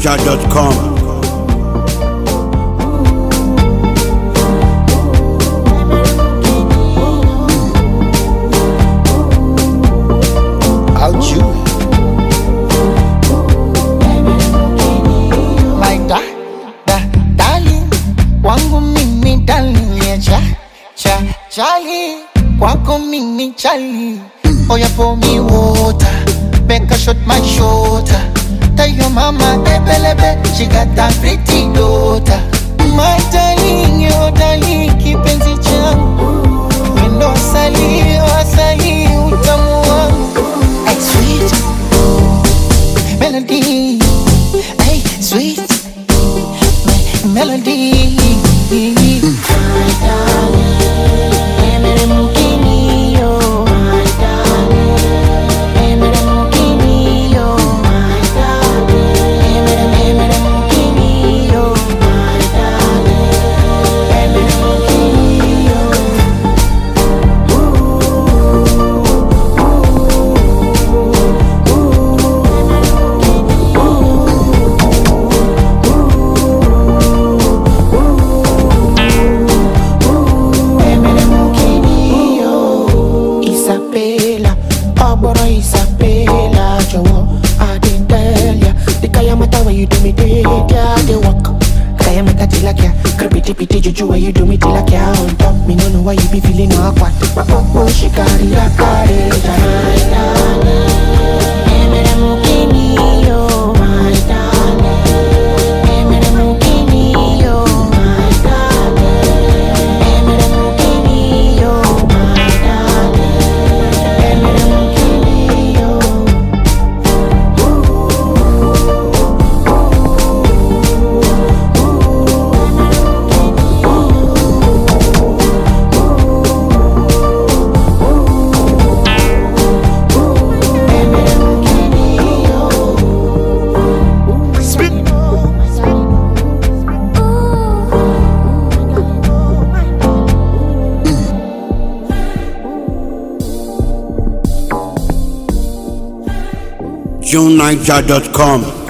JoeNiger.com. Charlie, kwako mimi Charlie. Oh, you pour me water, make her shut my shoulder. Tell your mama, ebelebe, she got that pretty daughter. My darling, your darling, kipenzi changu. Wendo asali, utamu wangu. Hey, sweet melody, hey, sweet melody. My darling. Isabella, Joe, I didn't tell ya. The Kayamata where you do me take ya, they walk. Kayamata tilakya, creepy juju where you do me tilakya. On top, me no know why you be feeling awkward. But oh, she carry a carriage. My darling, emere mukini yo. My darling, emere mukini yo. My darling, emere mukini yo. My darling, emere mukini yo. JoeNiger.com.